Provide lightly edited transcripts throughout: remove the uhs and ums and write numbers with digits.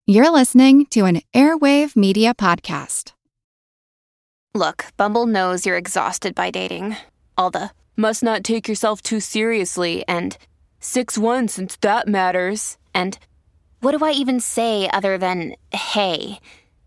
You're listening to an Airwave Media Podcast. Look, Bumble knows you're exhausted by dating. All the must not take yourself too seriously and 6'1" since that matters. And what do I even say other than hey?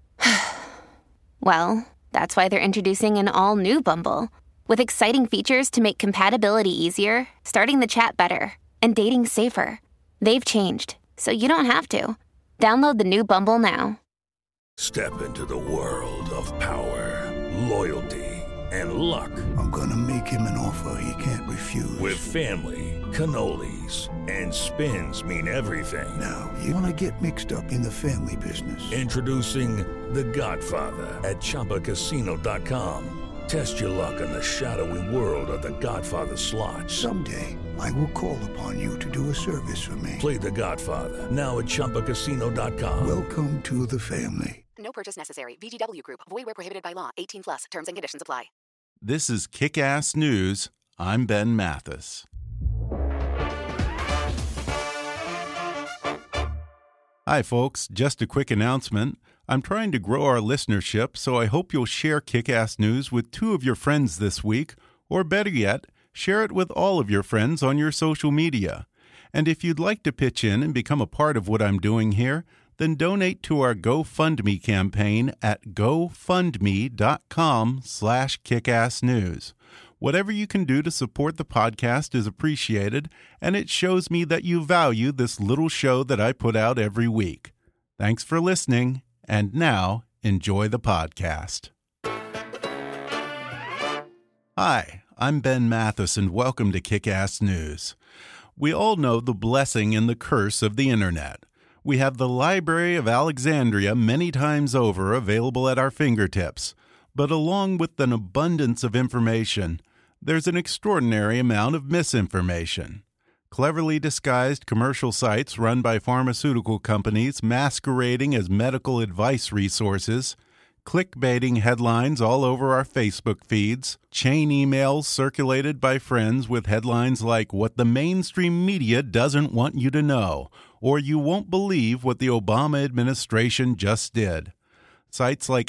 Well, that's why they're introducing an all-new Bumble with exciting features to make compatibility easier, starting the chat better, and dating safer. They've changed, so you don't have to. Download the new Bumble now. Step into the world of power, loyalty, and luck. I'm gonna make him an offer he can't refuse. With family, cannolis, and spins mean everything. Now, you wanna get mixed up in the family business. Introducing The Godfather at ChumbaCasino.com. Test your luck in the shadowy world of The Godfather slot. Someday, I will call upon you to do a service for me. Play The Godfather, now at ChumbaCasino.com. Welcome to the family. No purchase necessary. VGW Group. Void where prohibited by law. 18+. Terms and conditions apply. This is Kick-Ass News. I'm Ben Mathis. Hi, folks. Just a quick announcement. I'm trying to grow our listenership, so I hope you'll share Kick-Ass News with 2 of your friends this week, or better yet, share it with all of your friends on your social media. And if you'd like to pitch in and become a part of what I'm doing here, then donate to our GoFundMe campaign at gofundme.com/kickassnews. Whatever you can do to support the podcast is appreciated, and it shows me that you value this little show that I put out every week. Thanks for listening, and now enjoy the podcast. Hi, I'm Ben Mathis, and welcome to Kick-Ass News. We all know the blessing and the curse of the internet. We have the Library of Alexandria many times over available at our fingertips. But along with an abundance of information, there's an extraordinary amount of misinformation. Cleverly disguised commercial sites run by pharmaceutical companies masquerading as medical advice resources, clickbaiting headlines all over our Facebook feeds, chain emails circulated by friends with headlines like "What the mainstream media doesn't want you to know," or "You won't believe what the Obama administration just did." Sites like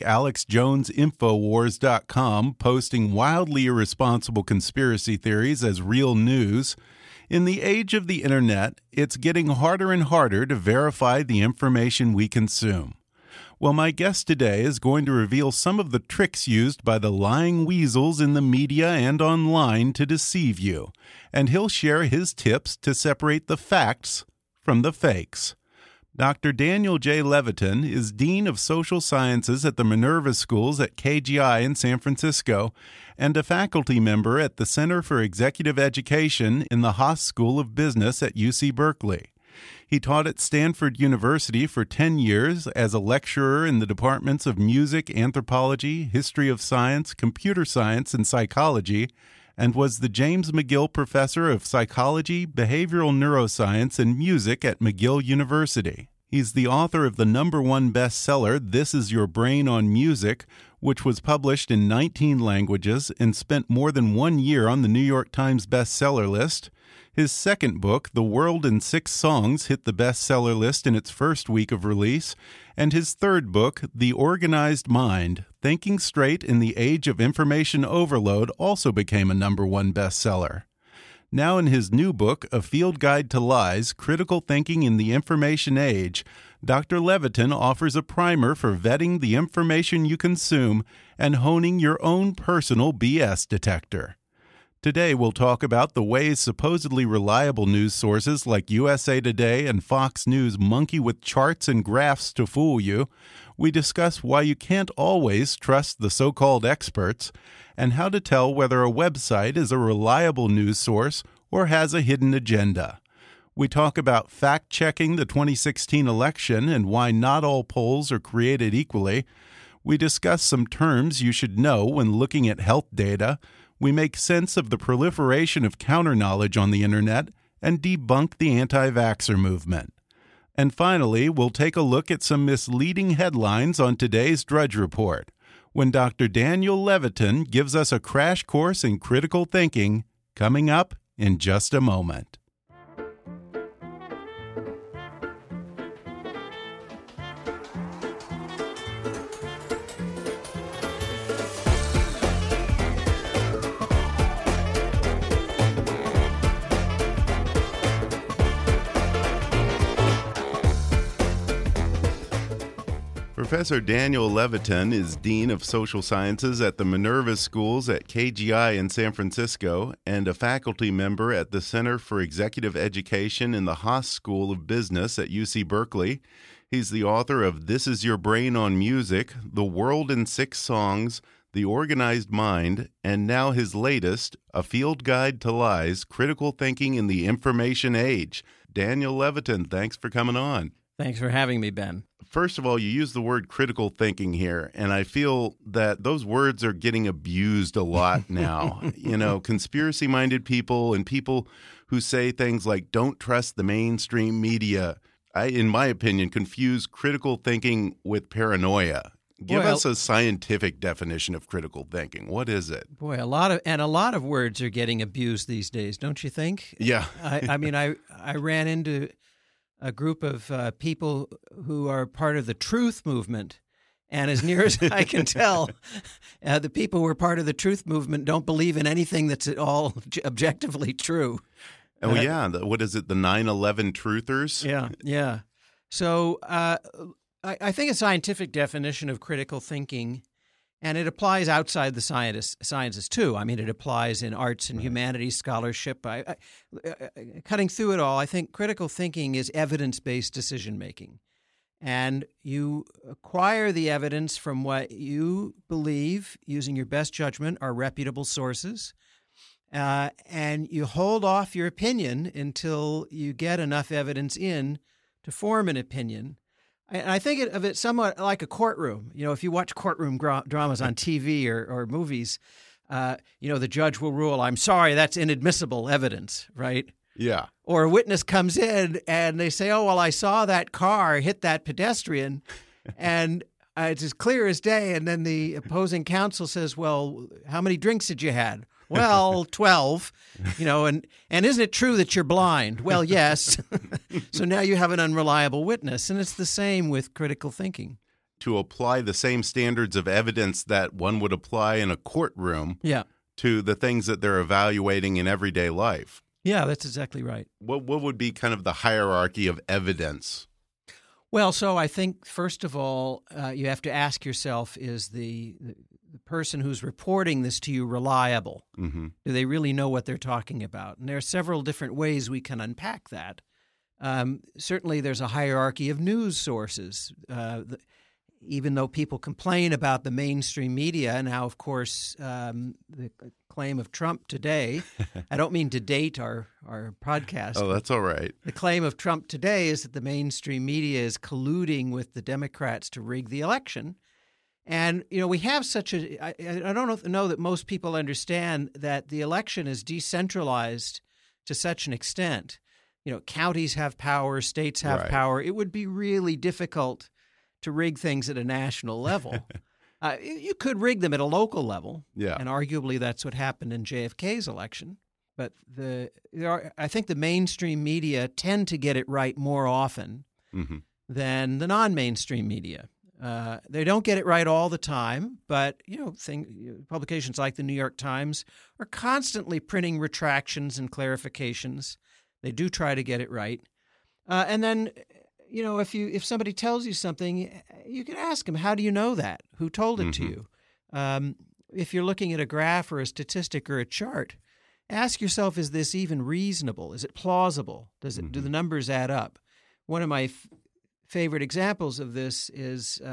AlexJonesInfowars.com posting wildly irresponsible conspiracy theories as real news. In the age of the internet, it's getting harder and harder to verify the information we consume. Well, my guest today is going to reveal some of the tricks used by the lying weasels in the media and online to deceive you, and he'll share his tips to separate the facts from the fakes. Dr. Daniel J. Levitin is Dean of Social Sciences at the Minerva Schools at KGI in San Francisco and a faculty member at the Center for Executive Education in the Haas School of Business at UC Berkeley. He taught at Stanford University for 10 years as a lecturer in the departments of music, anthropology, history of science, computer science, and psychology, and was the James McGill Professor of Psychology, Behavioral Neuroscience, and Music at McGill University. He's the author of the #1 bestseller, This Is Your Brain on Music, which was published in 19 languages and spent more than 1 year on the New York Times bestseller list. His second book, The World in 6 Songs, hit the bestseller list in its first week of release, and his third book, The Organized Mind, Thinking Straight in the Age of Information Overload, also became a #1 bestseller. Now in his new book, A Field Guide to Lies, Critical Thinking in the Information Age, Dr. Levitin offers a primer for vetting the information you consume and honing your own personal BS detector. Today, we'll talk about the ways supposedly reliable news sources like USA Today and Fox News monkey with charts and graphs to fool you. We discuss why you can't always trust the so-called experts and how to tell whether a website is a reliable news source or has a hidden agenda. We talk about fact-checking the 2016 election and why not all polls are created equally. We discuss some terms you should know when looking at health data. We make sense of the proliferation of counter-knowledge on the internet and debunk the anti-vaxxer movement. And finally, we'll take a look at some misleading headlines on today's Drudge Report, when Dr. Daniel Levitin gives us a crash course in critical thinking, coming up in just a moment. Professor Daniel Levitin is Dean of Social Sciences at the Minerva Schools at KGI in San Francisco and a faculty member at the Center for Executive Education in the Haas School of Business at UC Berkeley. He's the author of This Is Your Brain on Music, The World in 6 Songs, The Organized Mind, and now his latest, A Field Guide to Lies, Critical Thinking in the Information Age. Daniel Levitin, thanks for coming on. Thanks for having me, Ben. First of all, you use the word critical thinking here, and I feel that those words are getting abused a lot now. You know, conspiracy-minded people and people who say things like, don't trust the mainstream media, in my opinion, confuse critical thinking with paranoia. Give us a scientific definition of critical thinking. What is it? Boy, a lot of words are getting abused these days, don't you think? Yeah. I mean, I ran into a group of people who are part of the truth movement. And as near as I can tell, the people who are part of the truth movement don't believe in anything that's at all objectively true. Oh, yeah. What is it, the 9/11 truthers? Yeah. So I think a scientific definition of critical thinking, and it applies outside the sciences too. I mean, it applies in arts and humanities scholarship. Cutting through it all, I think critical thinking is evidence-based decision-making. And you acquire the evidence from what you believe, using your best judgment, are reputable sources. And you hold off your opinion until you get enough evidence in to form an opinion. And I think of it somewhat like a courtroom. You know, if you watch courtroom dramas on TV or movies, the judge will rule, I'm sorry, that's inadmissible evidence, right? Yeah. Or a witness comes in and they say, oh, well, I saw that car hit that pedestrian and it's as clear as day. And then the opposing counsel says, well, how many drinks did you have? Well, 12, and isn't it true that you're blind? Well, yes. So now you have an unreliable witness. And it's the same with critical thinking. To apply the same standards of evidence that one would apply in a courtroom to the things that they're evaluating in everyday life. Yeah, that's exactly right. What would be kind of the hierarchy of evidence? Well, so I think, first of all, you have to ask yourself, is the person who's reporting this to you reliable? Mm-hmm. Do they really know what they're talking about? And there are several different ways we can unpack that. Certainly there's a hierarchy of news sources. Even though people complain about the mainstream media and how, of course, the claim of Trump today, I don't mean to date our podcast. Oh, that's all right. The claim of Trump today is that the mainstream media is colluding with the Democrats to rig the election. And, we have such I don't know that most people understand that the election is decentralized to such an extent. Counties have power, states have power. It would be really difficult to rig things at a national level. You could rig them at a local level, and arguably that's what happened in JFK's election. But I think the mainstream media tend to get it right more often than the non-mainstream media. They don't get it right all the time, but publications like the New York Times are constantly printing retractions and clarifications. They do try to get it right, and then. If somebody tells you something, you can ask them, how do you know that? Who told it to you? If you're looking at a graph or a statistic or a chart, ask yourself, is this even reasonable? Is it plausible? Do the numbers add up? One of my favorite examples of this is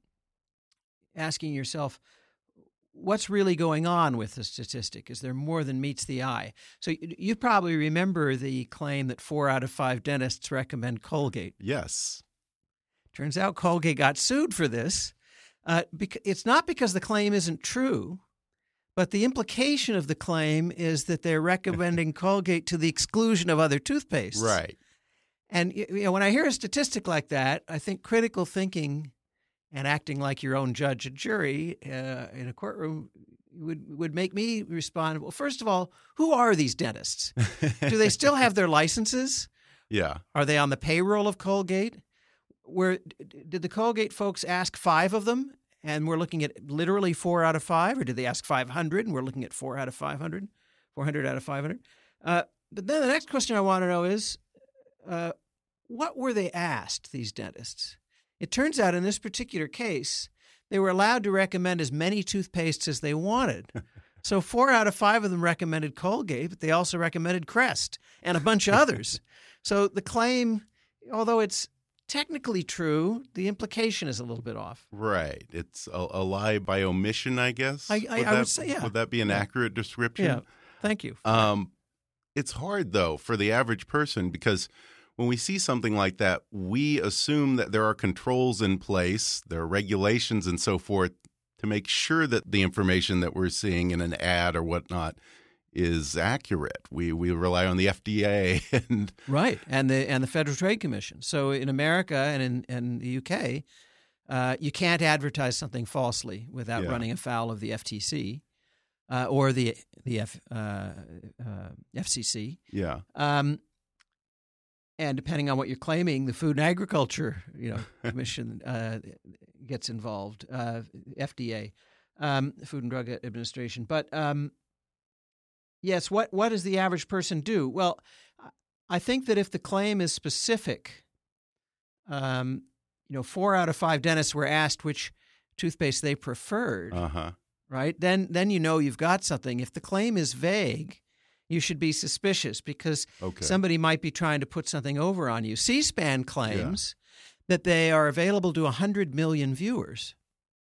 asking yourself, what's really going on with the statistic? Is there more than meets the eye? So you probably remember the claim that 4 out of 5 dentists recommend Colgate. Yes. Turns out Colgate got sued for this. It's not because the claim isn't true, but the implication of the claim is that they're recommending Colgate to the exclusion of other toothpastes. Right. And when I hear a statistic like that, I think critical thinking and acting like your own judge and jury in a courtroom would make me respond, well, first of all, who are these dentists? Do they still have their licenses? Yeah. Are they on the payroll of Colgate? Did the Colgate folks ask 5 of them, and we're looking at literally 4 out of 5? Or did they ask 500, and we're looking at 4 out of 500, 400 out of 500? But then the next question I want to know is, what were they asked, these dentists? It turns out in this particular case, they were allowed to recommend as many toothpastes as they wanted. So 4 out of 5 of them recommended Colgate, but they also recommended Crest and a bunch of others. So the claim, although it's technically true, the implication is a little bit off. Right. It's a lie by omission, I guess. I would say, yeah. Would that be an accurate description? Yeah. Thank you. It's hard, though, for the average person because when we see something like that, we assume that there are controls in place, there are regulations and so forth to make sure that the information that we're seeing in an ad or whatnot is accurate. We rely on the FDA and right, and the Federal Trade Commission. So in America and in the UK, you can't advertise something falsely without running afoul of the FTC or the FCC. Yeah. And depending on what you're claiming, the Food and Agriculture Commission gets involved, FDA, Food and Drug Administration. But yes, what does the average person do? Well, I think that if the claim is specific, 4 out of 5 dentists were asked which toothpaste they preferred, right? Then you've got something. If the claim is vague, you should be suspicious because somebody might be trying to put something over on you. C-SPAN claims that they are available to 100 million viewers.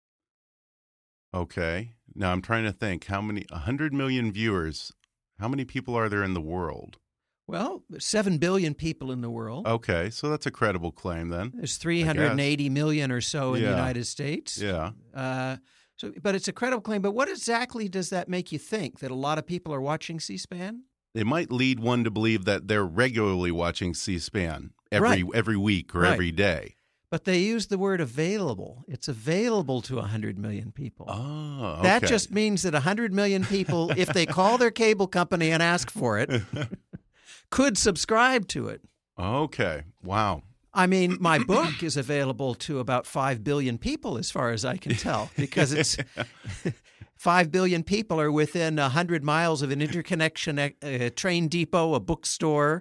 Okay. Now I'm trying to think 100 million viewers, how many people are there in the world? Well, there's 7 billion people in the world. Okay, so that's a credible claim then. There's 380 million or so in the United States. Yeah. But it's a credible claim. But what exactly does that make you think? That a lot of people are watching C-SPAN? It might lead one to believe that they're regularly watching C-SPAN every week or every day. But they use the word available. It's available to 100 million people. Oh, okay. That just means that 100 million people, if they call their cable company and ask for it, could subscribe to it. Okay. Wow. I mean, my book is available to about 5 billion people as far as I can tell because it's 5 billion people are within 100 miles of an interconnection, a train depot, a bookstore.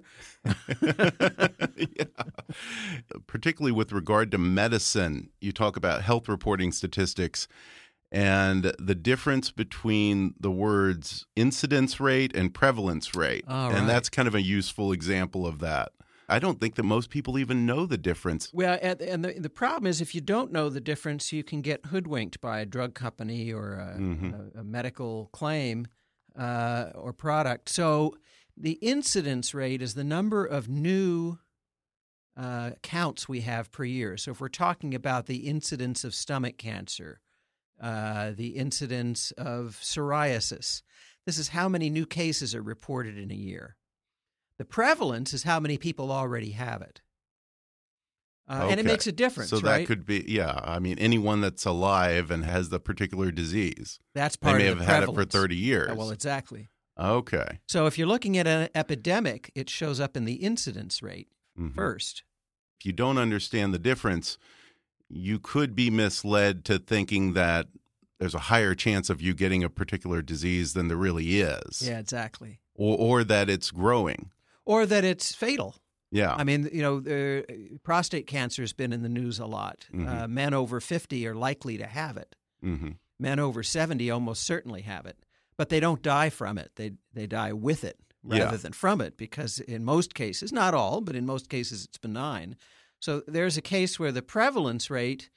Particularly with regard to medicine, you talk about health reporting statistics and the difference between the words incidence rate and prevalence rate. And that's kind of a useful example of that. I don't think that most people even know the difference. Well, and the problem is if you don't know the difference, you can get hoodwinked by a drug company or a medical claim or product. So the incidence rate is the number of new counts we have per year. So if we're talking about the incidence of stomach cancer, the incidence of psoriasis, this is how many new cases are reported in a year. The prevalence is how many people already have it. And it makes a difference, so right? that could be, I mean, anyone that's alive and has the particular disease. That's part of the prevalence. They may have had it for 30 years. Well, exactly. Okay. So if you're looking at an epidemic, it shows up in the incidence rate first. If you don't understand the difference, you could be misled to thinking that there's a higher chance of you getting a particular disease than there really is. Yeah, exactly. Or that it's growing. Or that it's fatal. Yeah. I mean, prostate cancer has been in the news a lot. Men over 50 are likely to have it. Men over 70 almost certainly have it. But they don't die from it. They die with it rather than from it because in most cases, not all, but in most cases it's benign. So there's a case where the prevalence rate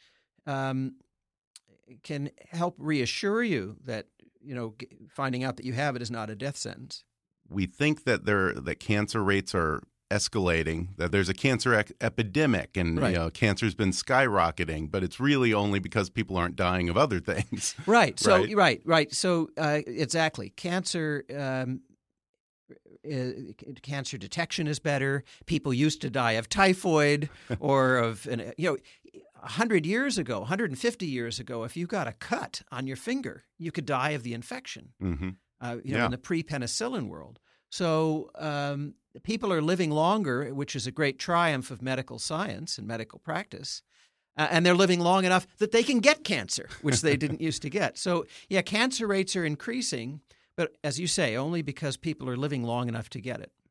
can help reassure you that, finding out that you have it is not a death sentence. We think that that cancer rates are escalating, that there's a cancer epidemic and cancer's been skyrocketing, but it's really only because people aren't dying of other things. Right. So right. So exactly. Cancer detection is better. People used to die of typhoid or of 100 years ago, 150 years ago, if you got a cut on your finger, you could die of the infection. In the pre-penicillin world. So people are living longer, which is a great triumph of medical science and medical practice. And they're living long enough that they can get cancer, which they didn't used to get. So, cancer rates are increasing, but as you say, only because people are living long enough to get it.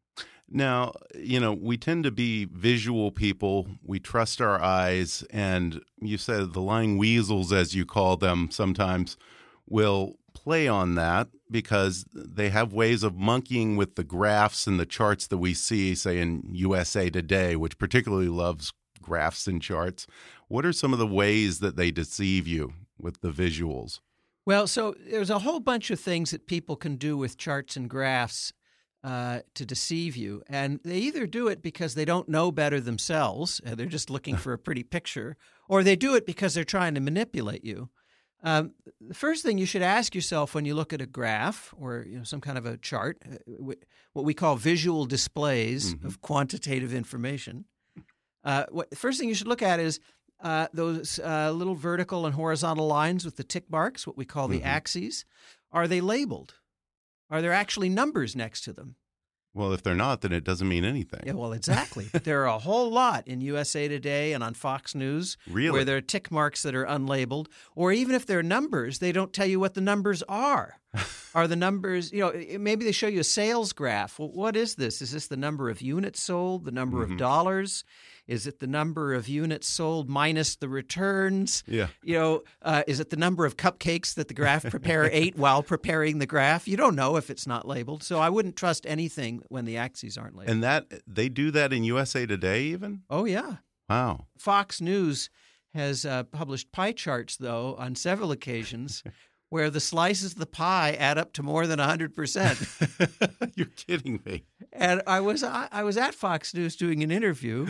Now, we tend to be visual people. We trust our eyes. And you said the lying weasels, as you call them, sometimes will play on that because they have ways of monkeying with the graphs and the charts that we see, say, in USA Today, which particularly loves graphs and charts. What are some of the ways that they deceive you with the visuals? Well, so there's a whole bunch of things that people can do with charts and graphs to deceive you. And they either do it because they don't know better themselves, they're just looking for a pretty picture, or they do it because they're trying to manipulate you. The first thing you should ask yourself when you look at a graph or some kind of a chart, what we call visual displays of quantitative information, the first thing you should look at is those little vertical and horizontal lines with the tick marks, what we call the axes. Are they labeled? Are there actually numbers next to them? Well, if they're not, then it doesn't mean anything. Yeah, well, exactly. But there are a whole lot in USA Today and on Fox News where there are tick marks that are unlabeled. Or even if they're numbers, they don't tell you what the numbers are. Are the numbers, maybe they show you a sales graph. Well, what is this? Is this the number of units sold, the number of dollars? Is it the number of units sold minus the returns? Yeah. Is it the number of cupcakes that the graph preparer ate while preparing the graph? You don't know if it's not labeled. So I wouldn't trust anything when the axes aren't labeled. And that they do that in USA Today even? Oh, yeah. Wow. Fox News has published pie charts, though, on several occasions where the slices of the pie add up to more than 100%. You're kidding me. And I was at Fox News doing an interview,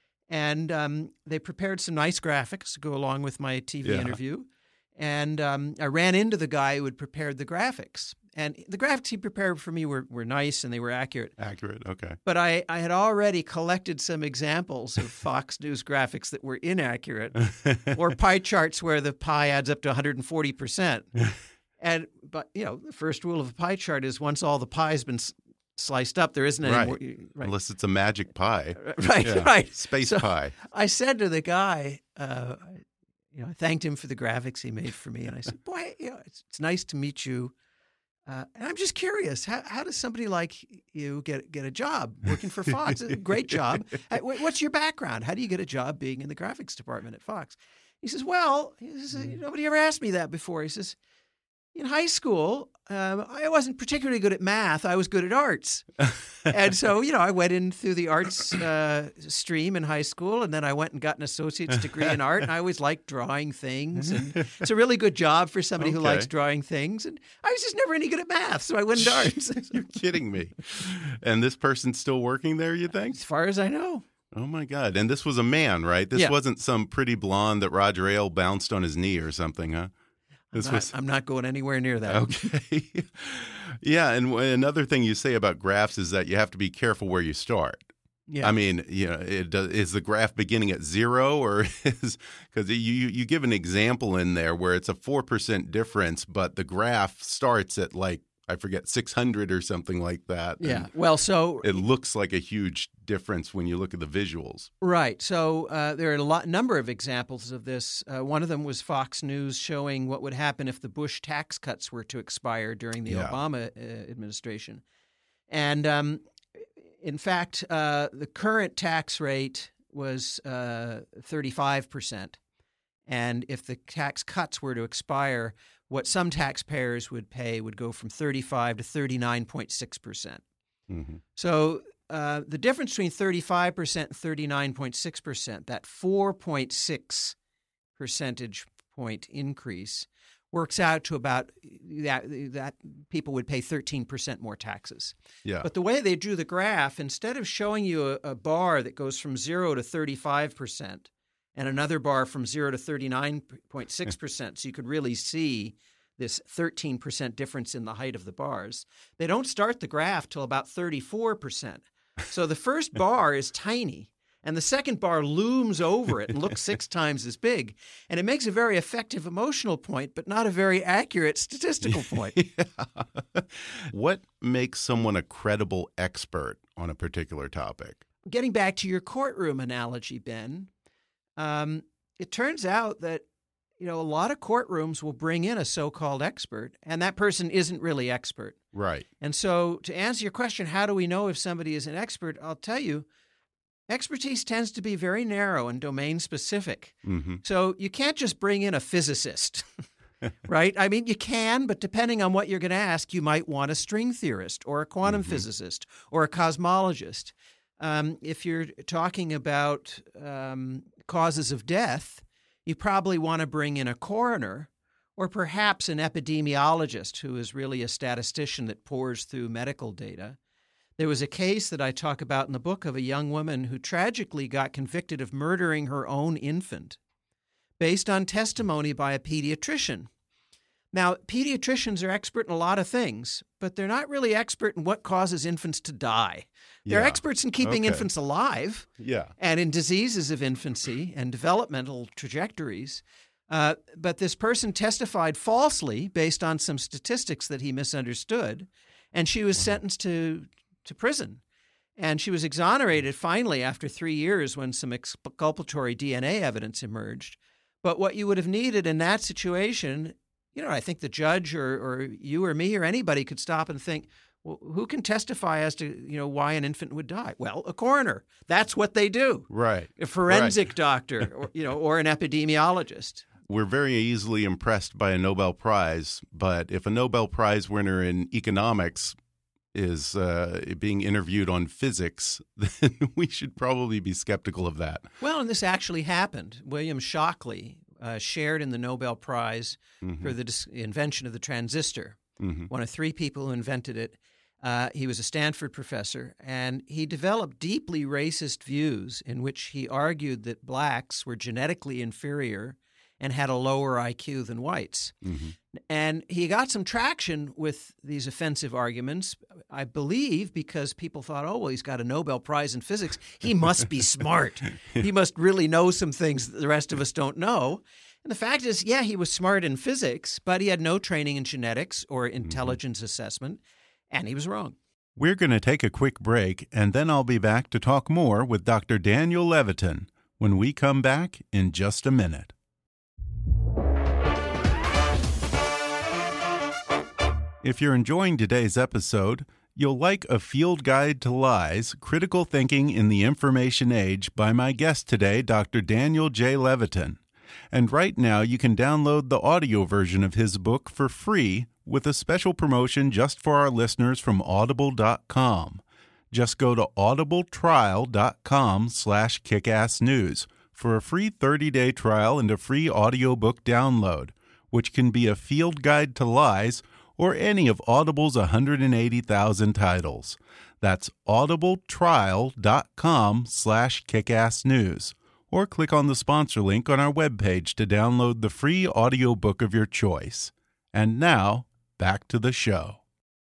and they prepared some nice graphics to go along with my TV interview. And I ran into the guy who had prepared the graphics. And the graphics he prepared for me were nice and they were accurate. Accurate, okay. But I had already collected some examples of Fox News graphics that were inaccurate or pie charts where the pie adds up to 140%. But the first rule of a pie chart is once all the pie's been sliced up, there isn't any more. Right. Unless it's a magic pie. Right. Space pie. I said to the guy, I thanked him for the graphics he made for me. And I said, boy, it's nice to meet you. And I'm just curious, how does somebody like you get a job working for Fox? It's a great job. What's your background? How do you get a job being in the graphics department at Fox? He says, nobody ever asked me that before. He says, in high school, I wasn't particularly good at math. I was good at arts. And so, I went in through the arts stream in high school, and then I went and got an associate's degree in art, and I always liked drawing things. And it's a really good job for somebody who likes drawing things. And I was just never any good at math, so I went into arts. You're kidding me. And this person's still working there, you think? As far as I know. Oh, my God. And this was a man, right? This wasn't some pretty blonde that Roger Ailes bounced on his knee or something, huh? I'm not going anywhere near that. Okay. Yeah, and another thing you say about graphs is that you have to be careful where you start. Yeah. I mean, is the graph beginning at 0 or is because you give an example in there where it's a 4% difference, but the graph starts at 600 or something like that. Yeah. Well, so it looks like a huge difference when you look at the visuals. Right. So there are a number of examples of this. One of them was Fox News showing what would happen if the Bush tax cuts were to expire during the Obama administration. And in fact, the current tax rate was 35%. And if the tax cuts were to expire, what some taxpayers would pay would go from 35 to 39.6%. Mm-hmm. So the difference between 35% and 39.6%, that 4.6 percentage point increase, works out to about that people would pay 13% more taxes. Yeah. But the way they drew the graph, instead of showing you a bar that goes from 0 to 35%, and another bar from 0 to 39.6%, so you could really see this 13% difference in the height of the bars. They don't start the graph till about 34%. So the first bar is tiny, and the second bar looms over it and looks 6 times as big. And it makes a very effective emotional point, but not a very accurate statistical point. Yeah. What makes someone a credible expert on a particular topic? Getting back to your courtroom analogy, Ben, it turns out that a lot of courtrooms will bring in a so-called expert, and that person isn't really expert. Right. And so to answer your question, how do we know if somebody is an expert? I'll tell you, expertise tends to be very narrow and domain specific. Mm-hmm. So you can't just bring in a physicist, right? I mean, you can, but depending on what you're going to ask, you might want a string theorist or a quantum physicist or a cosmologist. If you're talking about causes of death, you probably want to bring in a coroner or perhaps an epidemiologist who is really a statistician that pores through medical data. There was a case that I talk about in the book of a young woman who tragically got convicted of murdering her own infant based on testimony by a pediatrician. Now, pediatricians are expert in a lot of things, but they're not really expert in what causes infants to die. They're experts in keeping infants alive and in diseases of infancy and developmental trajectories. But this person testified falsely based on some statistics that he misunderstood, and she was sentenced to prison. And she was exonerated finally after 3 years when some exculpatory DNA evidence emerged. But what you would have needed in that situation, I think the judge or you or me or anybody could stop and think, well, who can testify as to, why an infant would die? Well, a coroner. That's what they do. Right. A forensic doctor or an epidemiologist. We're very easily impressed by a Nobel Prize, but if a Nobel Prize winner in economics is being interviewed on physics, then we should probably be skeptical of that. Well, and this actually happened. William Shockley shared in the Nobel Prize for the invention of the transistor, one of 3 people who invented it. He was a Stanford professor, and he developed deeply racist views in which he argued that blacks were genetically inferior and had a lower IQ than whites. And he got some traction with these offensive arguments, I believe, because people thought, oh, well, he's got a Nobel Prize in physics. He must be smart. He must really know some things that the rest of us don't know. And the fact is, yeah, he was smart in physics, but he had no training in genetics or intelligence assessment, and he was wrong. We're going to take a quick break, and then I'll be back to talk more with Dr. Daniel Levitin when we come back in just a minute. If you're enjoying today's episode, you'll like A Field Guide to Lies, Critical Thinking in the Information Age by my guest today, Dr. Daniel J. Levitin. And right now you can download the audio version of his book for free with a special promotion just for our listeners from Audible.com. Just go to audibletrial.com/kickassnews for a free 30-day trial and a free audiobook download, which can be A Field Guide to Lies or any of Audible's 180,000 titles. That's audibletrial.com/kickassnews. Or click on the sponsor link on our webpage to download the free audiobook of your choice. And now, back to the show.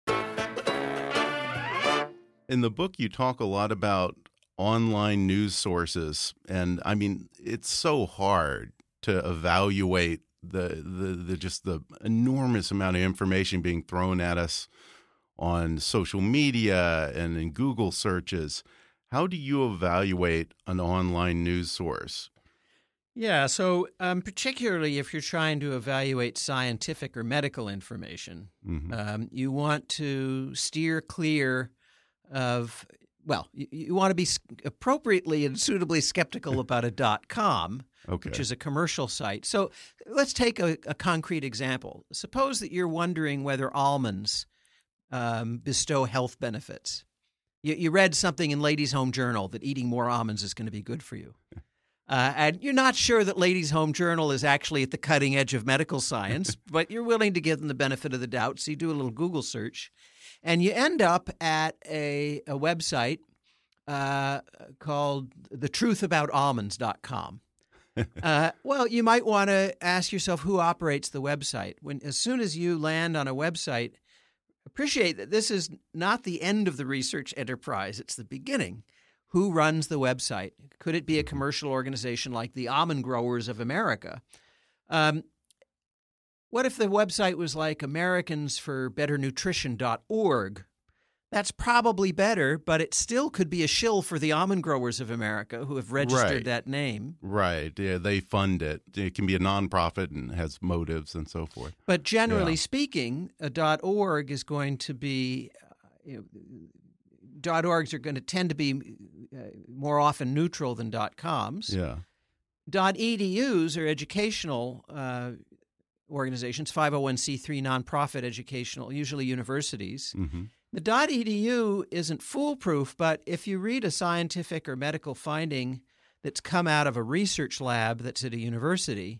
In the book, you talk a lot about online news sources. And I mean, it's so hard to evaluate the enormous amount of information being thrown at us on social media and in Google searches. How do you evaluate an online news source? Yeah, so particularly if you're trying to evaluate scientific or medical information, you want to steer clear of, well, you want to be appropriately and suitably skeptical about a .com, which is a commercial site. So let's take a concrete example. Suppose that you're wondering whether almonds bestow health benefits. You read something in Ladies' Home Journal that eating more almonds is going to be good for you. And you're not sure that Ladies' Home Journal is actually at the cutting edge of medical science, but you're willing to give them the benefit of the doubt. So you do a little Google search, and you end up at a website called thetruthaboutalmonds.com. Well, you might want to ask yourself who operates the website. As soon as you land on a website, appreciate that this is not the end of the research enterprise. It's the beginning. Who runs the website? Could it be a commercial organization like the Almond Growers of America? What if the website was like AmericansForBetterNutrition.org? That's probably better, but it still could be a shill for the almond growers of America who have registered that name. Right. Yeah, they fund it. It can be a nonprofit and has motives and so forth. But generally speaking, .org is going to be .orgs are going to tend to be more often neutral than .coms. Yeah. .edus are educational organizations, 501c3 nonprofit educational, usually universities. Mm-hmm. The .edu isn't foolproof, but if you read a scientific or medical finding that's come out of a research lab that's at a university,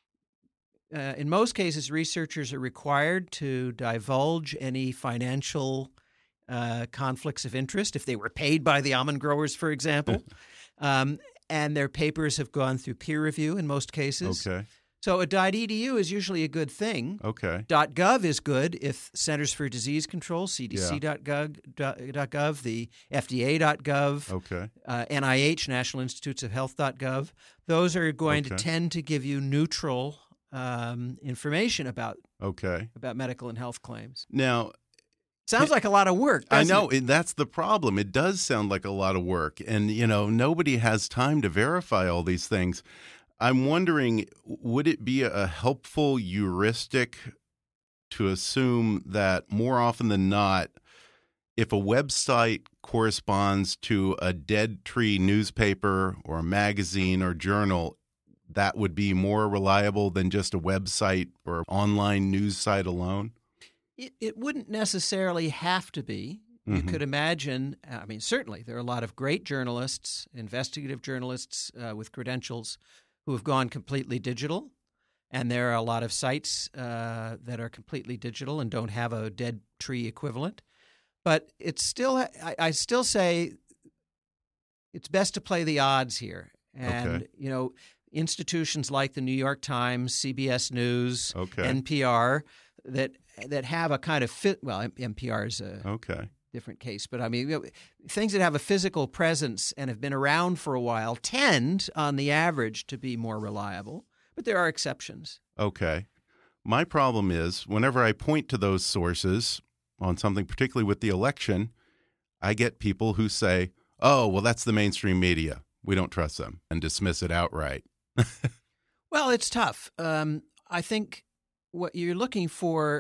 in most cases, researchers are required to divulge any financial conflicts of interest if they were paid by the almond growers, for example. And their papers have gone through peer review in most cases. Okay. So a .edu is usually a good thing. Okay. .gov is good if Centers for Disease Control, CDC.gov, the FDA.gov, Okay. NIH, National Institutes of Health.gov. Those are going to tend to give you neutral information about medical and health claims. Now, sounds like a lot of work, I doesn't know. it? That's the problem. It does sound like a lot of work. And, nobody has time to verify all these things. I'm wondering, would it be a helpful heuristic to assume that more often than not, if a website corresponds to a dead tree newspaper or a magazine or journal, that would be more reliable than just a website or online news site alone? It wouldn't necessarily have to be. You could imagine, certainly there are a lot of great journalists, investigative journalists with credentials who have gone completely digital, and there are a lot of sites that are completely digital and don't have a dead tree equivalent. But it's still, I still say it's best to play the odds here. And, institutions like the New York Times, CBS News, NPR, that have a kind of NPR is a different case, but things that have a physical presence and have been around for a while tend, on the average, to be more reliable. But there are exceptions. Okay. My problem is whenever I point to those sources on something, particularly with the election, I get people who say, "Oh, well, that's the mainstream media. We don't trust them," and dismiss it outright. Well, it's tough. I think what you're looking for.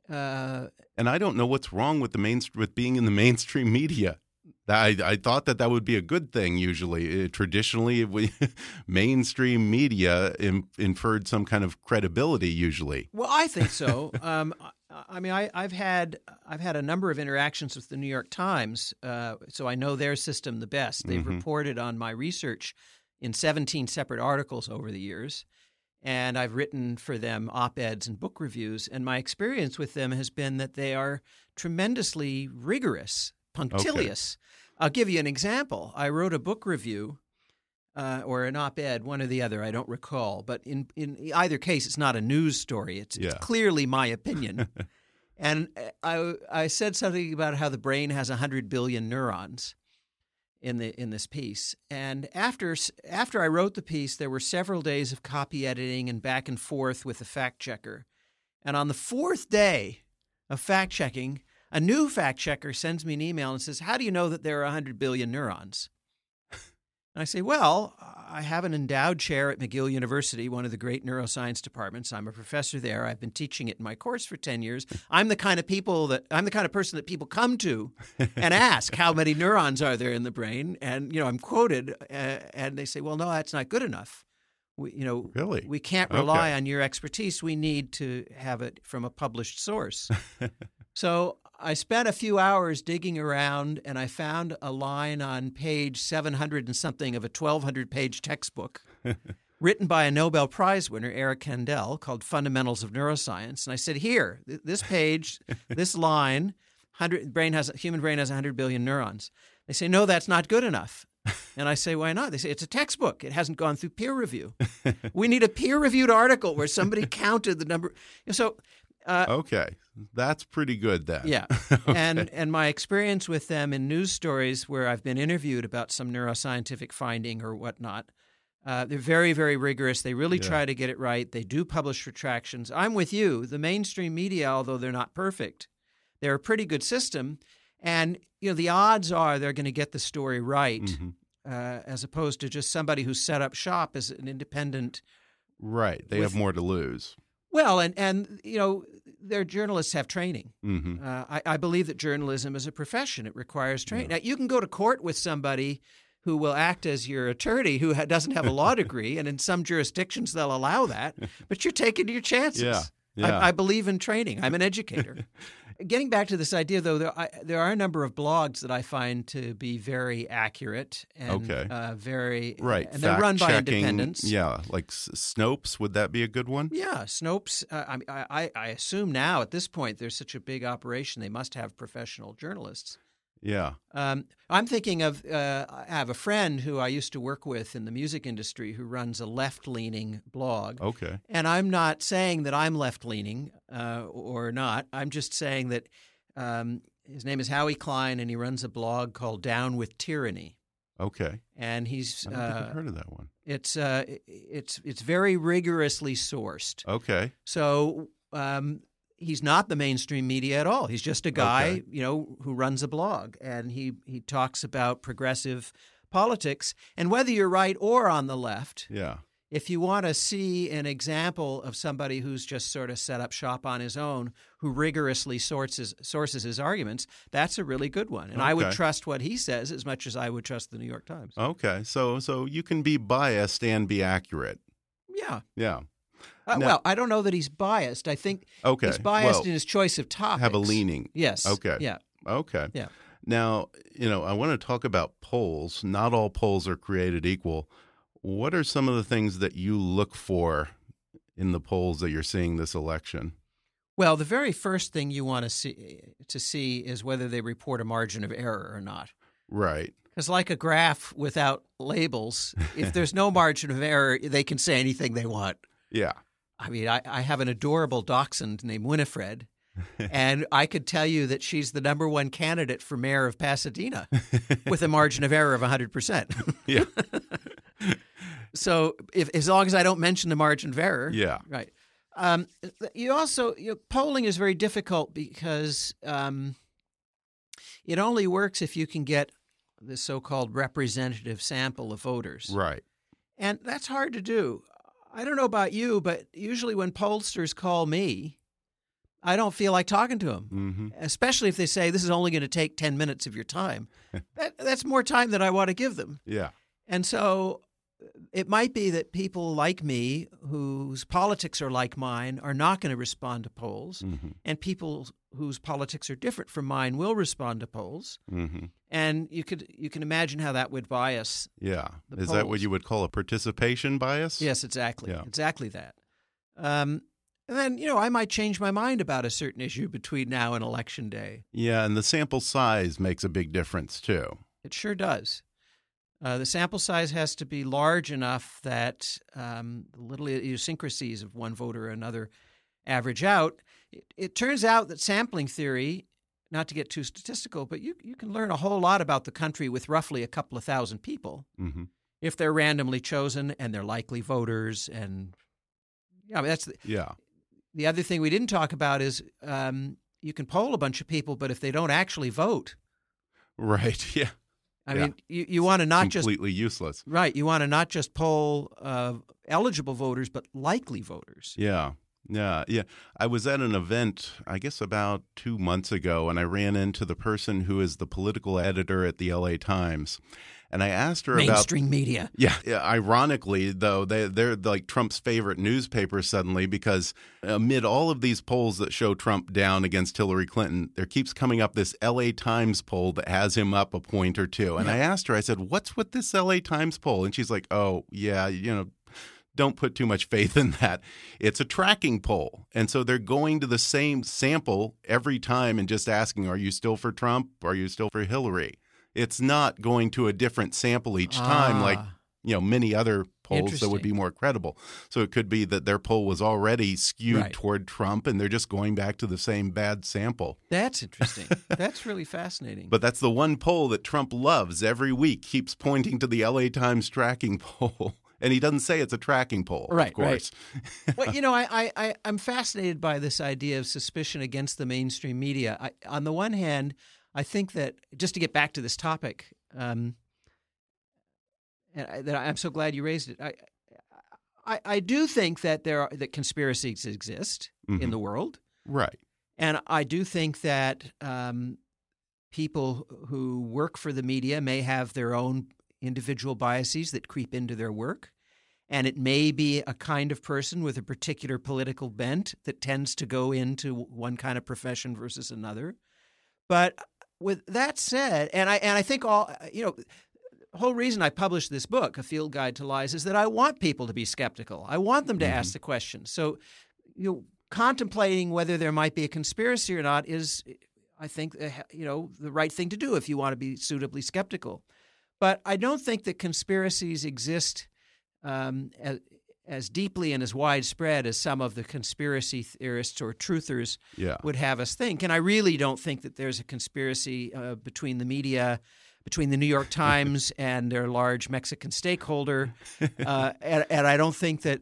And I don't know what's wrong with with being in the mainstream media. I thought that would be a good thing. Usually, traditionally, mainstream media inferred some kind of credibility. Usually, well, I think so. I've had a number of interactions with the New York Times, so I know their system the best. They've reported on my research in 17 separate articles over the years. And I've written for them op-eds and book reviews, and my experience with them has been that they are tremendously rigorous, punctilious. I'll give you an example. I wrote a book review or an op-ed, one or the other, I don't recall. But in either case, it's not a news story. It's clearly my opinion. And I said something about how the brain has 100 billion neurons in this piece. And after I wrote the piece, there were several days of copy editing and back and forth with the fact checker. And on the fourth day of fact checking, a new fact checker sends me an email and says, "How do you know that there are 100 billion neurons?" And I say, "Well, I have an endowed chair at McGill University, one of the great neuroscience departments. I'm a professor there. I've been teaching it in my course for 10 years. I'm the kind of person that people come to and ask, how many neurons are there in the brain? And, I'm quoted and they say, well, no, that's not good enough. Really? We can't rely on your expertise. We need to have it from a published source." So I spent a few hours digging around, and I found a line on page 700 and something of a 1,200-page textbook written by a Nobel Prize winner, Eric Kandel, called Fundamentals of Neuroscience. And I said, here, this page, this line, human brain has 100 billion neurons. They say, no, that's not good enough. And I say, why not? They say, it's a textbook. It hasn't gone through peer review. We need a peer-reviewed article where somebody counted the number. So okay. That's pretty good then. Yeah. And my experience with them in news stories where I've been interviewed about some neuroscientific finding or whatnot, they're very, very rigorous. They really try to get it right. They do publish retractions. I'm with you. The mainstream media, although they're not perfect, they're a pretty good system. And the odds are they're going to get the story right, Mm-hmm. as opposed to just somebody who set up shop as an independent. Right. They have more to lose. Well, and their journalists have training. Mm-hmm. I believe that journalism is a profession. It requires training. Now, you can go to court with somebody who will act as your attorney who doesn't have a law degree, and in some jurisdictions they'll allow that, but you're taking your chances. Yeah. I believe in training. I'm an educator. Getting back to this idea, though, there are a number of blogs that I find to be very accurate and very right. and they're run by Fact-checking, independents. Yeah, like Snopes. Would that be a good one? Yeah, Snopes. I assume now at this point there's such a big operation they must have professional journalists. Yeah. I'm thinking of I have a friend who I used to work with in the music industry who runs a left-leaning blog. Okay. And I'm not saying that I'm left-leaning or not. I'm just saying that his name is Howie Klein, and he runs a blog called Down with Tyranny. Okay. And he's I don't think I've heard of that one. It's very rigorously sourced. Okay. So he's not the mainstream media at all. He's just a guy, who runs a blog, and he talks about progressive politics. And whether you're right or on the left, Yeah. if you want to see an example of somebody who's just sort of set up shop on his own, who rigorously sources his arguments, that's a really good one. And I would trust what he says as much as I would trust the New York Times. Okay. So you can be biased and be accurate. Yeah. Yeah. Well, I don't know that he's biased. I think he's biased in his choice of topics. Have a leaning. Yes. Okay. Yeah. Okay. Yeah. Now, I want to talk about polls. Not all polls are created equal. What are some of the things that you look for in the polls that you're seeing this election? Well, the very first thing you want to see is whether they report a margin of error or not. Right. Because like a graph without labels, if there's no margin of error, they can say anything they want. Yeah. I mean, I have an adorable dachshund named Winifred, and I could tell you that she's the number one candidate for mayor of Pasadena with a margin of error of 100%. Yeah. So as long as I don't mention the margin of error. Yeah. Right. You also polling is very difficult because it only works if you can get the so-called representative sample of voters. Right. And that's hard to do. I don't know about you, but usually when pollsters call me, I don't feel like talking to them, especially if they say this is only going to take 10 minutes of your time. That's more time than I want to give them. Yeah. And so it might be that people like me whose politics are like mine are not going to respond to polls, and people whose politics are different from mine will respond to polls. And you can imagine how that would bias. Yeah. the Is that what polls. you would call a participation bias? Yes, exactly. Yeah. Exactly that. And then, I might change my mind about a certain issue between now and Election Day. Yeah, and the sample size makes a big difference too. It sure does. The sample size has to be large enough that the little idiosyncrasies of one voter or another average out. It turns out that sampling theory, not to get too statistical, but you can learn a whole lot about the country with roughly a couple of thousand people if they're randomly chosen and they're likely voters. And that's the other thing we didn't talk about is you can poll a bunch of people, but if they don't actually vote, right? Yeah. I mean, you want to not completely useless. Right. You want to not just poll eligible voters, but likely voters. Yeah. Yeah. Yeah. I was at an event, I guess about 2 months ago, and I ran into the person who is the political editor at the LA Times. And I asked her about mainstream media. Yeah. Ironically, though, they're like Trump's favorite newspaper suddenly, because amid all of these polls that show Trump down against Hillary Clinton, there keeps coming up this LA Times poll that has him up a point or two. And I asked her, I said, "What's with this LA Times poll?" And she's like, "Oh, yeah, don't put too much faith in that. It's a tracking poll. And so they're going to the same sample every time and just asking, are you still for Trump? Are you still for Hillary? It's not going to a different sample each time like, many other polls that would be more credible. So it could be that their poll was already skewed toward Trump and they're just going back to the same bad sample. That's interesting. That's really fascinating. But that's the one poll that Trump loves every week, keeps pointing to the LA Times tracking poll. And he doesn't say it's a tracking poll, of course. Right. Well, I'm fascinated by this idea of suspicion against the mainstream media. On the one hand, I think that, just to get back to this topic, and that I'm so glad you raised it. I do think that that conspiracies exist in the world, Right. and I do think that people who work for the media may have their own individual biases that creep into their work, and it may be a kind of person with a particular political bent that tends to go into one kind of profession versus another. But with that said, and I think the whole reason I published this book, A Field Guide to Lies, is that I want people to be skeptical. I want them to ask the questions. So, contemplating whether there might be a conspiracy or not is, I think, the right thing to do if you want to be suitably skeptical. But I don't think that conspiracies exist as deeply and as widespread as some of the conspiracy theorists or truthers would have us think. And I really don't think that there's a conspiracy between the media, between the New York Times and their large Mexican stakeholder. And I don't think that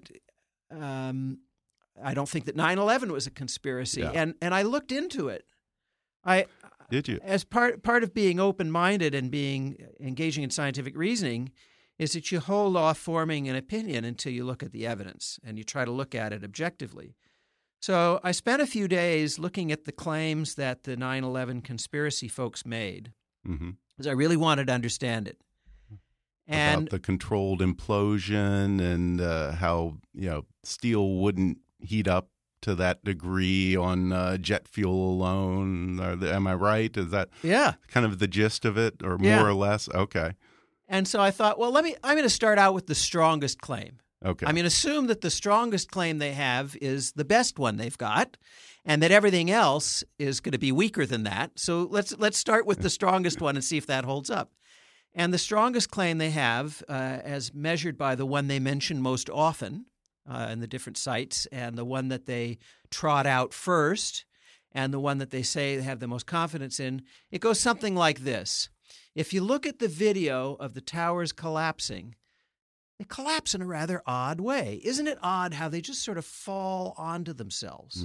9/11 was a conspiracy. Yeah. And I looked into it. Did you? As part of being open-minded and engaging in scientific reasoning is that you hold off forming an opinion until you look at the evidence and you try to look at it objectively. So I spent a few days looking at the claims that the 9/11 conspiracy folks made because I really wanted to understand it. And about the controlled implosion and how steel wouldn't heat up to that degree on jet fuel alone. Am I right? Is that kind of the gist of it, or more or less? Okay. And so I thought, well, I'm going to start out with the strongest claim. Okay. I'm going to assume that the strongest claim they have is the best one they've got, and that everything else is going to be weaker than that. So let's start with the strongest one and see if that holds up. And the strongest claim they have, as measured by the one they mention most often in the different sites, and the one that they trot out first, and the one that they say they have the most confidence in, it goes something like this. If you look at the video of the towers collapsing, they collapse in a rather odd way. Isn't it odd how they just sort of fall onto themselves?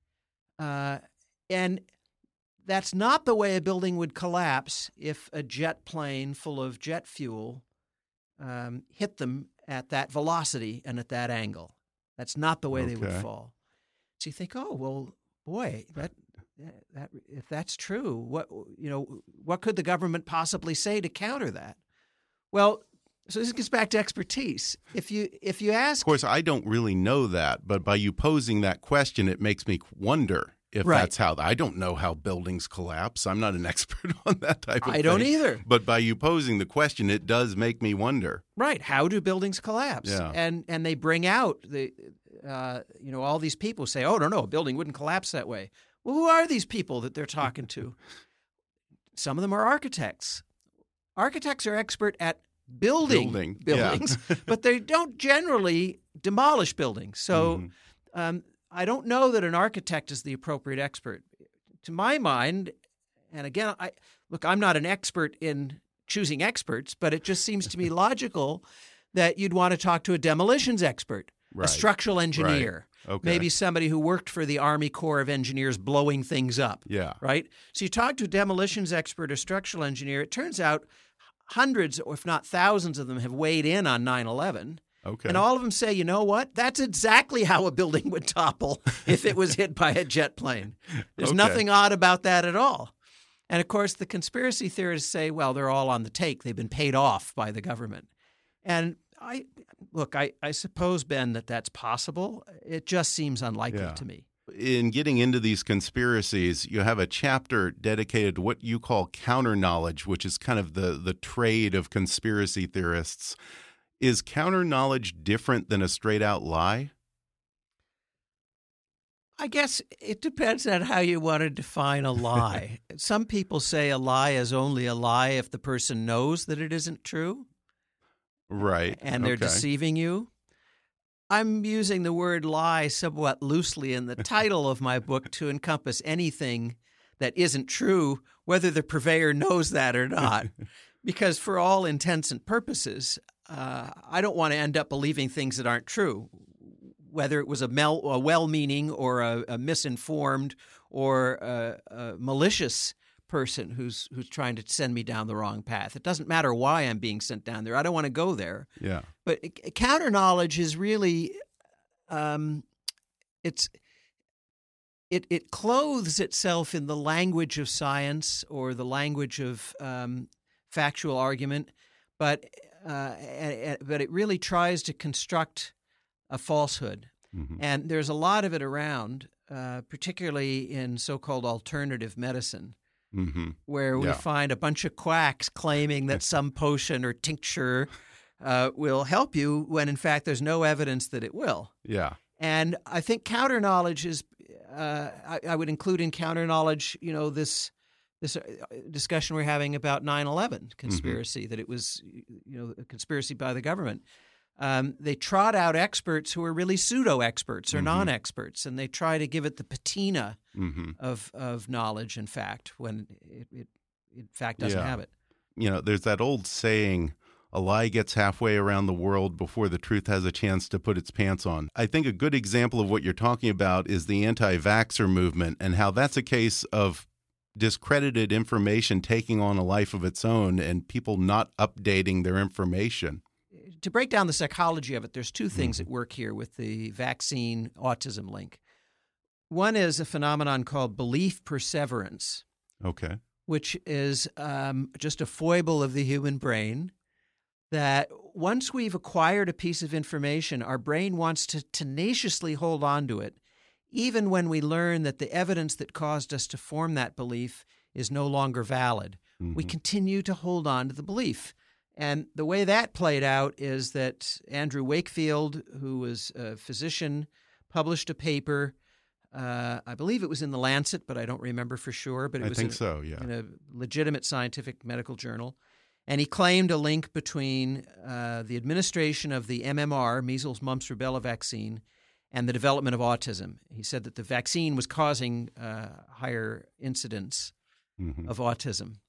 And that's not the way a building would collapse if a jet plane full of jet fuel hit them at that velocity and at that angle. That's not the way they would fall. So you think, oh, well, boy, that if that's true, what could the government possibly say to counter that? Well, so this gets back to expertise. If you ask, of course, I don't really know that, but by you posing that question, it makes me wonder if that's how. I don't know how buildings collapse. I'm not an expert on that type of thing. I don't either. But by you posing the question, it does make me wonder. Right? How do buildings collapse? Yeah. And they bring out the all these people say, oh no, a building wouldn't collapse that way. Well, who are these people that they're talking to? Some of them are architects. Architects are expert at building buildings, but they don't generally demolish buildings. So I don't know that an architect is the appropriate expert. To my mind, and again, I'm not an expert in choosing experts, but it just seems to me logical that you'd want to talk to a demolitions expert, a structural engineer, maybe somebody who worked for the Army Corps of Engineers blowing things up. Yeah. Right? So you talk to a demolitions expert or structural engineer, it turns out hundreds, or if not thousands of them have weighed in on 9/11. Okay. And all of them say, you know what? That's exactly how a building would topple if it was hit by a jet plane. There's nothing odd about that at all. And, of course, the conspiracy theorists say, well, they're all on the take. They've been paid off by the government. And I suppose, Ben, that's possible. It just seems unlikely to me. In getting into these conspiracies, you have a chapter dedicated to what you call counter knowledge, which is kind of the trade of conspiracy theorists. Is counter knowledge different than a straight out lie? I guess it depends on how you want to define a lie. Some people say a lie is only a lie if the person knows that it isn't true. Right. And they're deceiving you. I'm using the word lie somewhat loosely in the title of my book to encompass anything that isn't true, whether the purveyor knows that or not. Because for all intents and purposes, I don't want to end up believing things that aren't true, whether it was a well-meaning or a misinformed or a malicious person who's trying to send me down the wrong path. It doesn't matter why I'm being sent down there. I don't want to go there. Yeah. But counter knowledge is really it clothes itself in the language of science or the language of factual argument, but it really tries to construct a falsehood. Mm-hmm. And there's a lot of it around, particularly in so-called alternative medicine, Mm-hmm. where we find a bunch of quacks claiming that some potion or tincture will help you when, in fact, there's no evidence that it will. Yeah. And I think counter knowledge is I would include in counter knowledge, this discussion we're having about 9/11 conspiracy, that it was, a conspiracy by the government. They trot out experts who are really pseudo-experts or non-experts, and they try to give it the patina of knowledge and fact when it in fact doesn't have it. There's that old saying, a lie gets halfway around the world before the truth has a chance to put its pants on. I think a good example of what you're talking about is the anti-vaxxer movement and how that's a case of discredited information taking on a life of its own and people not updating their information. To break down the psychology of it, there's two things at work here with the vaccine autism link. One is a phenomenon called belief perseverance, Okay. which is just a foible of the human brain, that once we've acquired a piece of information, our brain wants to tenaciously hold on to it, even when we learn that the evidence that caused us to form that belief is no longer valid. We continue to hold on to the belief. And the way that played out is that Andrew Wakefield, who was a physician, published a paper. I believe it was in The Lancet, but I don't remember for sure. But it was in a legitimate scientific medical journal. And he claimed a link between the administration of the MMR, measles, mumps, rubella vaccine, and the development of autism. He said that the vaccine was causing higher incidence of autism.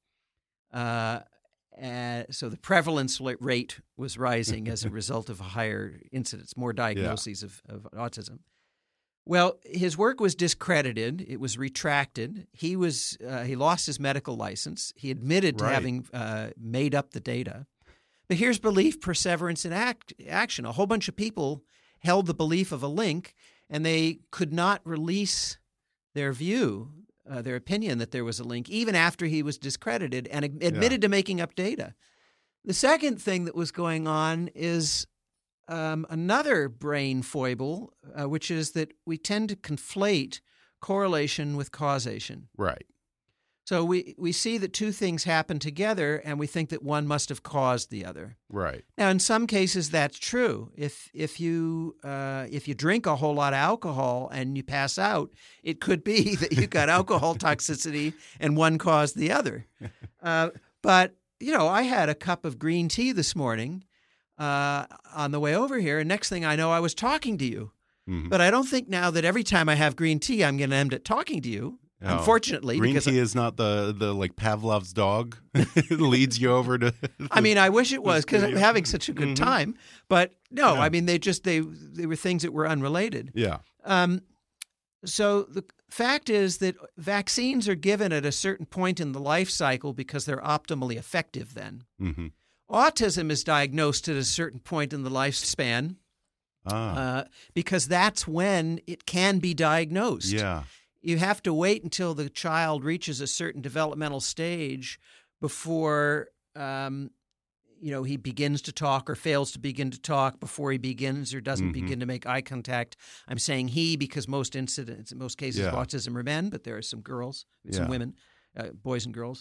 So the prevalence rate was rising as a result of a higher incidence, more diagnoses of autism. Well, his work was discredited. It was retracted. He lost his medical license. He admitted to having made up the data. But here's belief, perseverance, and action. A whole bunch of people held the belief of a link, and they could not release their view, their opinion that there was a link, even after he was discredited and admitted to making up data. The second thing that was going on is another brain foible, which is that we tend to conflate correlation with causation. Right. So we see that two things happen together, and we think that one must have caused the other. Right. Now, in some cases, that's true. If you drink a whole lot of alcohol and you pass out, it could be that you got alcohol toxicity and one caused the other. But I had a cup of green tea this morning on the way over here, and next thing I know, I was talking to you. But I don't think now that every time I have green tea, I'm going to end up talking to you. Oh. Unfortunately, green tea is not the like Pavlov's dog leads you over to. I mean, I wish it was because I'm having such a good time. But no, I mean they were things that were unrelated. Yeah. So the fact is that vaccines are given at a certain point in the life cycle because they're optimally effective. Then autism is diagnosed at a certain point in the lifespan because that's when it can be diagnosed. Yeah. You have to wait until the child reaches a certain developmental stage before, he begins to talk or fails to begin to talk, before he begins or doesn't begin to make eye contact. I'm saying he because most cases of autism are men, but there are some girls, some women, boys and girls.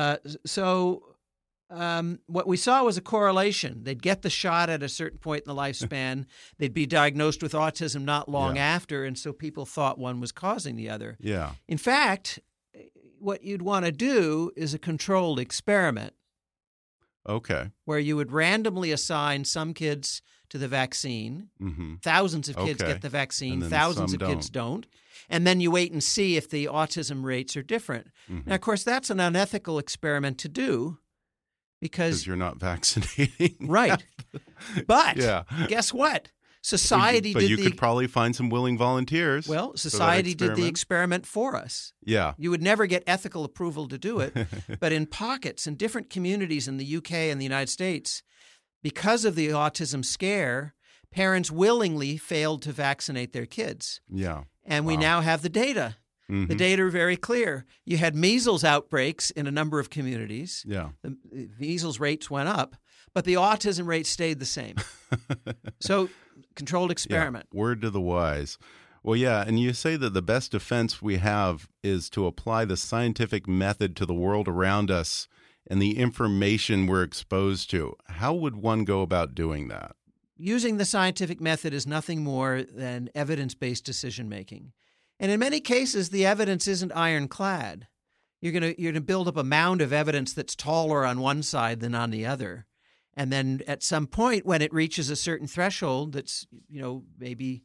What we saw was a correlation. They'd get the shot at a certain point in the lifespan. They'd be diagnosed with autism not long after, and so people thought one was causing the other. Yeah. In fact, what you'd want to do is a controlled experiment. Okay. Where you would randomly assign some kids to the vaccine. Thousands of kids get the vaccine. Thousands of kids don't. And then you wait and see if the autism rates are different. Now, of course, that's an unethical experiment to do. Because you're not vaccinating. Right. But guess what? Society but did you could probably find some willing volunteers. Well, for that society did the experiment. experiment for us. Yeah. You would never get ethical approval to do it, but in pockets, in different communities in the UK and the United States, because of the autism scare, parents willingly failed to vaccinate their kids. Yeah. And we now have the data. Mm-hmm. The data are very clear. You had measles outbreaks in a number of communities. Yeah. The measles rates went up, but the autism rate stayed the same. So, controlled experiment. Yeah. Word to the wise. Well, yeah, and you say that the best defense we have is to apply the scientific method to the world around us and the information we're exposed to. How would one go about doing that? Using the scientific method is nothing more than evidence-based decision-making. And in many cases, the evidence isn't ironclad. You're gonna build up a mound of evidence that's taller on one side than on the other. And then at some point when it reaches a certain threshold that's, maybe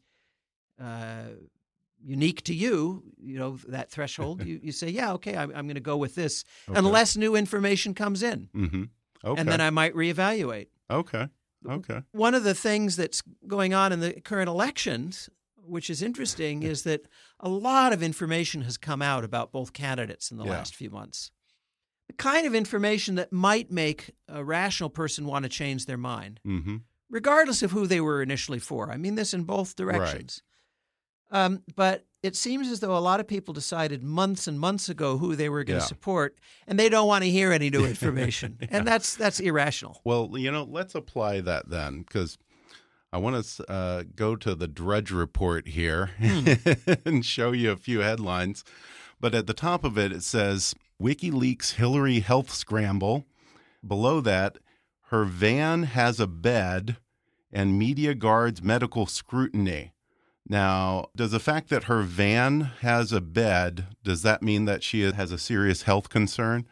unique to you, that threshold, you say, yeah, okay, I'm going to go with this, unless new information comes in. Mm-hmm. Okay. And then I might reevaluate. Okay. One of the things that's going on in the current elections, which is interesting, is that a lot of information has come out about both candidates in the last few months. The kind of information that might make a rational person want to change their mind, regardless of who they were initially for. I mean this in both directions. Right. But it seems as though a lot of people decided months and months ago who they were going to support, and they don't want to hear any new information. And that's irrational. Well, let's apply that then, because I want to go to the Drudge Report here and show you a few headlines. But at the top of it, it says, WikiLeaks Hillary health scramble. Below that, her van has a bed and media guards medical scrutiny. Now, does the fact that her van has a bed, does that mean that she has a serious health concern?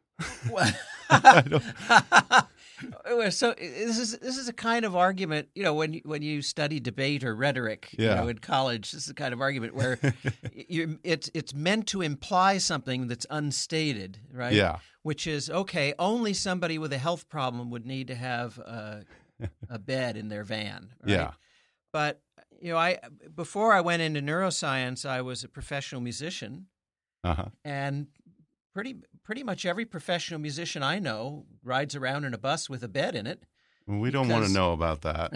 So this is a kind of argument, when you study debate or rhetoric, in college, this is the kind of argument where it's meant to imply something that's unstated, right? Yeah. Which is, okay, only somebody with a health problem would need to have a bed in their van, right? Yeah. But before I went into neuroscience, I was a professional musician, and pretty much every professional musician I know rides around in a bus with a bed in it. We don't want to know about that.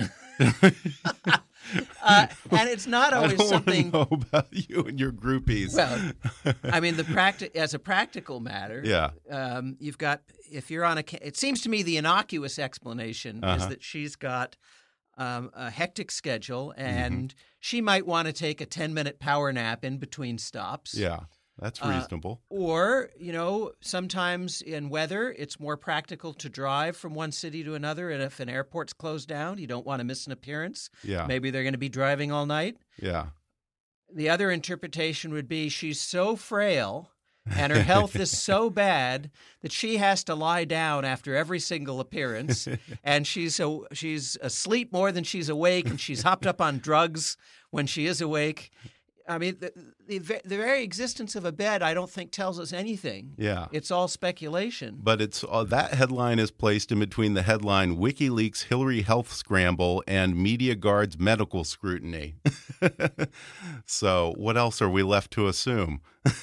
And it's not always something. I don't want to know about you and your groupies. Well, I mean, as a practical matter, you've got, if you're on it seems to me the innocuous explanation is that she's got a hectic schedule, and she might want to take a 10-minute power nap in between stops. Yeah, that's reasonable. Or, sometimes in weather, it's more practical to drive from one city to another, and if an airport's closed down, you don't want to miss an appearance. Yeah. Maybe they're going to be driving all night. Yeah. The other interpretation would be she's so frail and her health is so bad that she has to lie down after every single appearance, and she's asleep more than she's awake, and she's hopped up on drugs when she is awake. I mean, the very existence of a bed, I don't think tells us anything. Yeah, it's all speculation. But it's that headline is placed in between the headline WikiLeaks Hillary health scramble and media guards medical scrutiny. So, what else are we left to assume?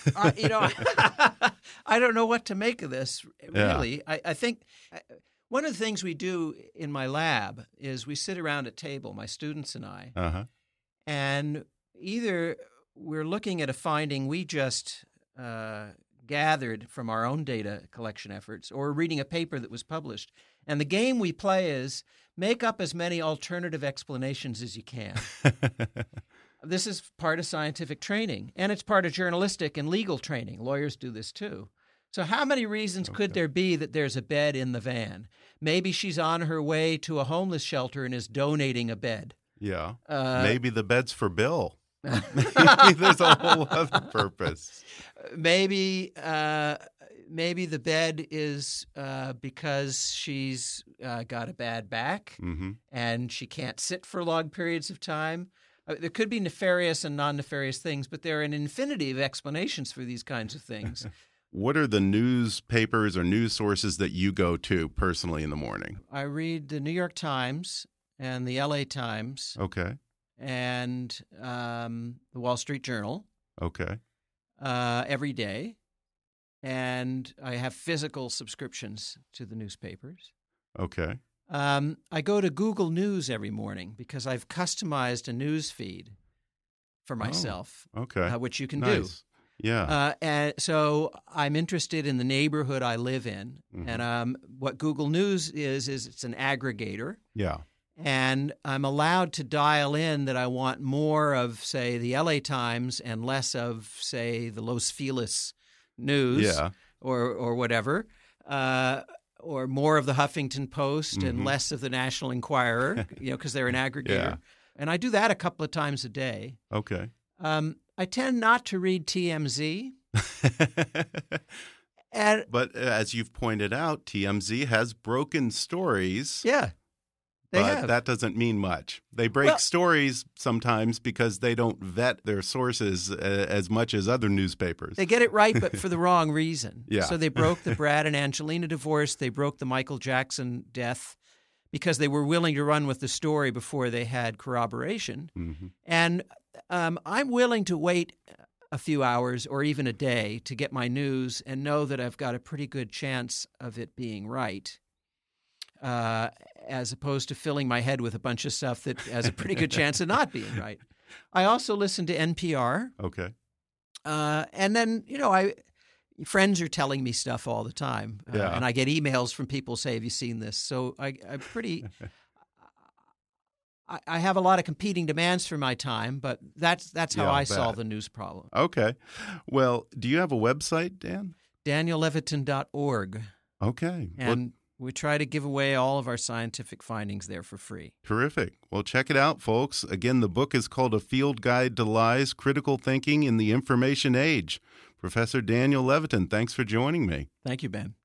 I don't know what to make of this. Really, I think one of the things we do in my lab is we sit around a table, my students and I, and either we're looking at a finding we just gathered from our own data collection efforts, or we're reading a paper that was published. And the game we play is make up as many alternative explanations as you can. This is part of scientific training, and it's part of journalistic and legal training. Lawyers do this too. So how many reasons could there be that there's a bed in the van? Maybe she's on her way to a homeless shelter and is donating a bed. Yeah. Maybe the bed's for Bill. Maybe there's a whole other purpose. Maybe the bed is because she's got a bad back and she can't sit for long periods of time. There could be nefarious and non-nefarious things, but there are an infinity of explanations for these kinds of things. What are the newspapers or news sources that you go to personally in the morning? I read the New York Times and the LA Times Okay. and the Wall Street Journal Okay. every day. And I have physical subscriptions to the newspapers. Okay. I go to Google News every morning because I've customized a news feed for myself, Okay. which you can do. Nice. Yeah. And so I'm interested in the neighborhood I live in. And what Google News is it's an aggregator. Yeah. And I'm allowed to dial in that I want more of, say, the LA Times and less of, say, the Los Feliz News or whatever, or more of the Huffington Post and less of the National Enquirer, because they're an aggregator. Yeah. And I do that a couple of times a day. Okay. I tend not to read TMZ. But as you've pointed out, TMZ has broken stories. Yeah. But that doesn't mean much. They break stories sometimes because they don't vet their sources as much as other newspapers. They get it right, but for the wrong reason. Yeah. So they broke the Brad and Angelina divorce. They broke the Michael Jackson death because they were willing to run with the story before they had corroboration. And I'm willing to wait a few hours or even a day to get my news and know that I've got a pretty good chance of it being right. As opposed to filling my head with a bunch of stuff that has a pretty good chance of not being right. I also listen to NPR. Okay. And then, friends are telling me stuff all the time. And I get emails from people say, have you seen this? So I have a lot of competing demands for my time, but that's how I solve the news problem. Okay. Well, do you have a website, Dan? DanielLevitin.org. Okay. And we try to give away all of our scientific findings there for free. Terrific. Well, check it out, folks. Again, the book is called A Field Guide to Lies, Critical Thinking in the Information Age. Professor Daniel Levitin, thanks for joining me. Thank you, Ben.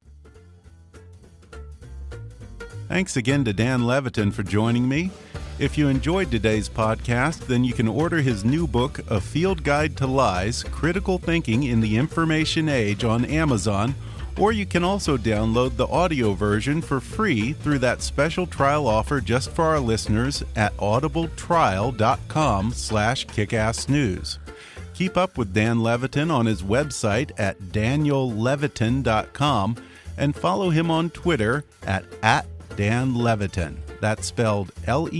Thanks again to Dan Levitin for joining me. If you enjoyed today's podcast, then you can order his new book, A Field Guide to Lies, Critical Thinking in the Information Age on Amazon, or you can also download the audio version for free through that special trial offer just for our listeners at audibletrial.com/kickassnews. Keep up with Dan Levitin on his website at daniellevitin.com and follow him on Twitter at Dan Levitin. That's spelled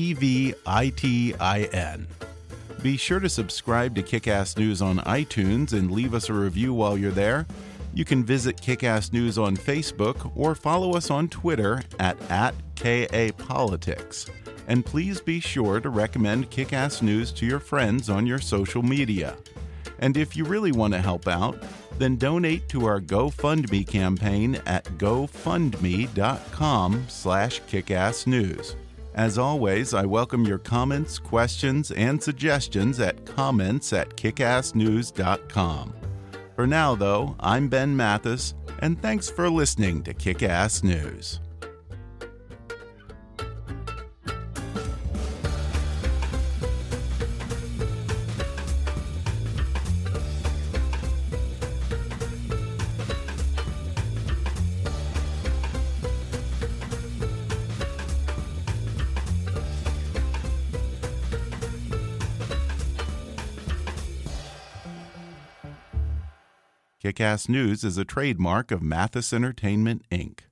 Levitin. Be sure to subscribe to Kickass News on iTunes and leave us a review while you're there. You can visit Kickass News on Facebook or follow us on Twitter at KAPolitics. And please be sure to recommend Kickass News to your friends on your social media. And if you really want to help out, then donate to our GoFundMe campaign at gofundme.com/kickassnews. As always, I welcome your comments, questions, and suggestions at comments@kickassnews.com. For now, though, I'm Ben Mathis, and thanks for listening to Kick-Ass News. Kick-Ass News is a trademark of Mathis Entertainment, Inc.